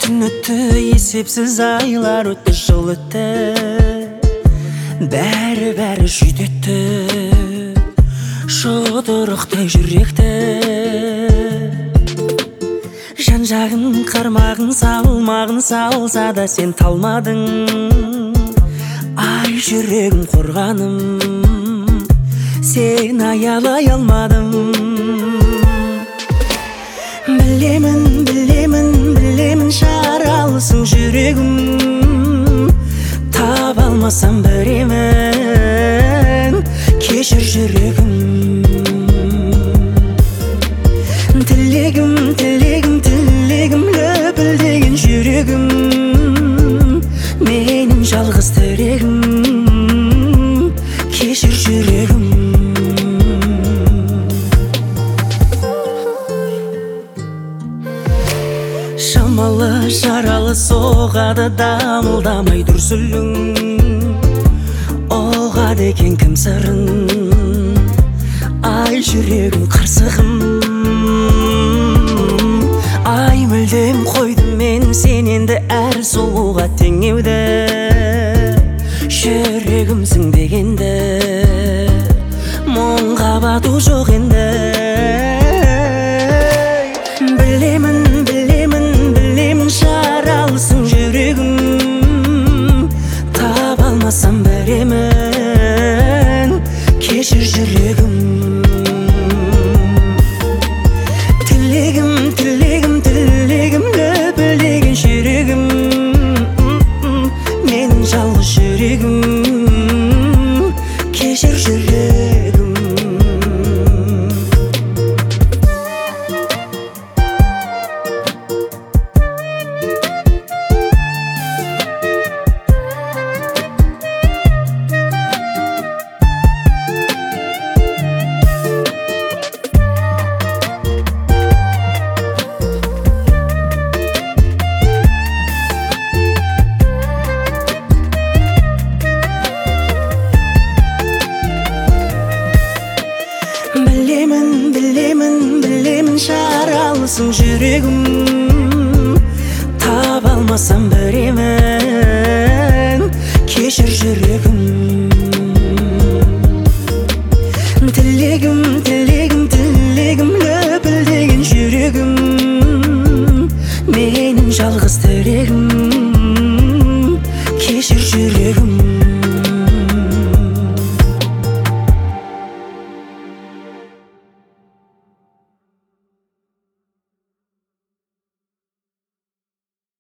Түн өтті, есепсіз айлар өтті, жыл өтті, бәрі жүдетті, жұдырықтай жүректі. Жан-жағын қармағын салмағын салса да сен талмадың. Ай жүрегім қорғаным, сен аялай алмадым. Білемін жаралысың жүрегім, таба алмасам біремін, кешір жүрегім. Тілегім лөпілдеген жүрегім, менің жалғыз тірегім, кешір жүрегім. Шамалы жаралы соғады, дамылдамай дүрсілің, оғады екен кім сырын, ай жүрегім қарсығым. Ай мүлдем қойдым мен сен енді әр сұлуға теңеуді, жүрегімсің дегенді, мұңға бату жоқ енді. Білемін жаралысың жүрегім, таба алмасам біремін, кешір жүрегім. Тілегім лөпілдеген жүрегім, менің жалғыз жүрегім, кешір жүрегім. Білемін жаралысың жүрегім, таба алмасам біремін, кешір жүрегім. Тілегім лөпілдеген жүрегім, менің жалғыз тірегім, кешір жүрегім.